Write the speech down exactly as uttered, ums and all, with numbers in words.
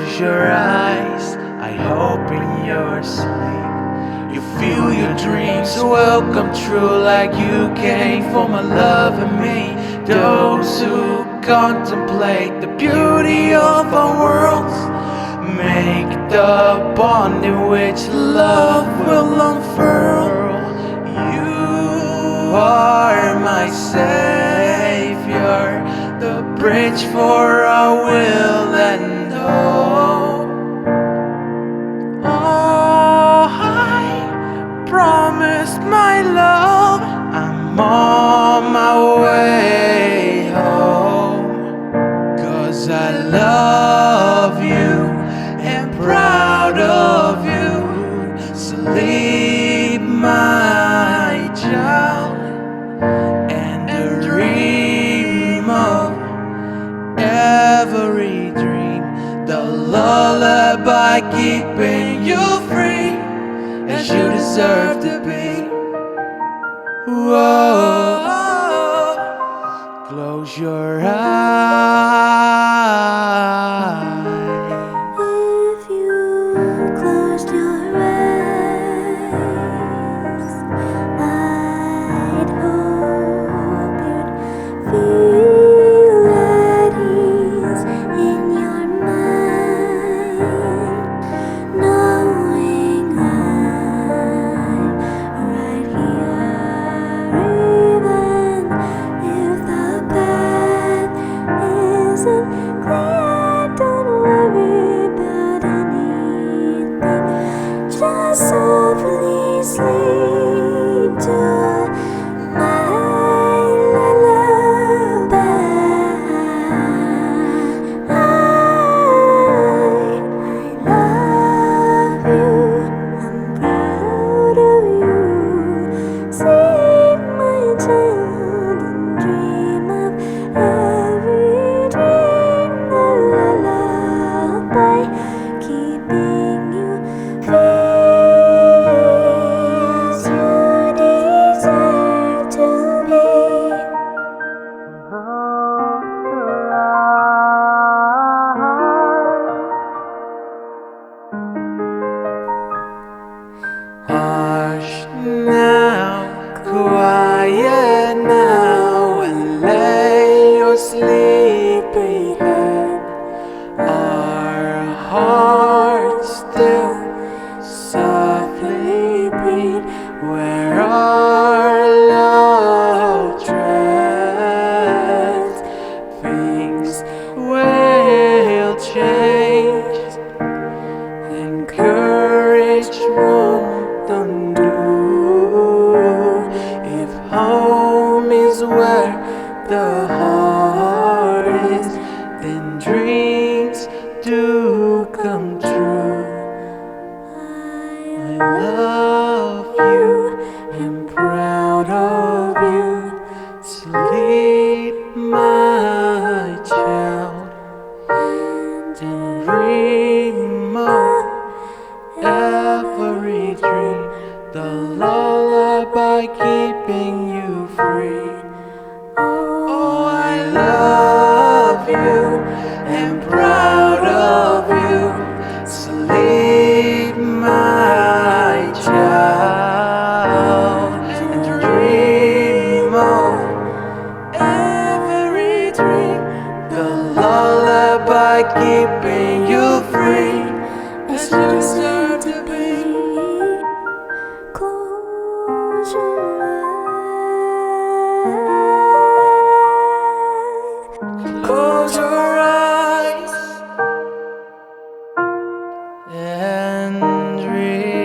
Close your eyes, I hope in your sleep you feel your dreams will come true, like you came for my love and me. Those who contemplate the beauty of our worlds make the bond in which love will unfurl. You are my savior, the bridge for our will and hope. Oh, I promised my love, I'm on my way home. 'Cause I love you and proud of you. Sleep, my child, and dream of every dream. The lullaby keeping you free, as you deserve to be. Whoa. Close your eyes. If you closed your eyes, I'd hope you'd feel at ease in your mind, knowing I'm right here, even if the path isn't clear. Don't worry about anything, just softly sleep to my lullaby. I, I love you, I'm proud of you. Sleep, my child, and dream of every dream. The lullaby keeping you free, as you deserve to be. Hush now, quiet now, and lay your sleepy head. Our hearts still softly beat where our love treads. Things will change, and courage won't undo. If home is where the heart is, then dreams do come true. I love you, am proud of you. Sleep, my child, and dream of every dream. The lullaby keeping you free. Oh, I love you and proud of you. Sleep, my child, and dream of every dream. The lullaby keeping you free, as you deserve to be. Close your eyes. Close your eyes and dream.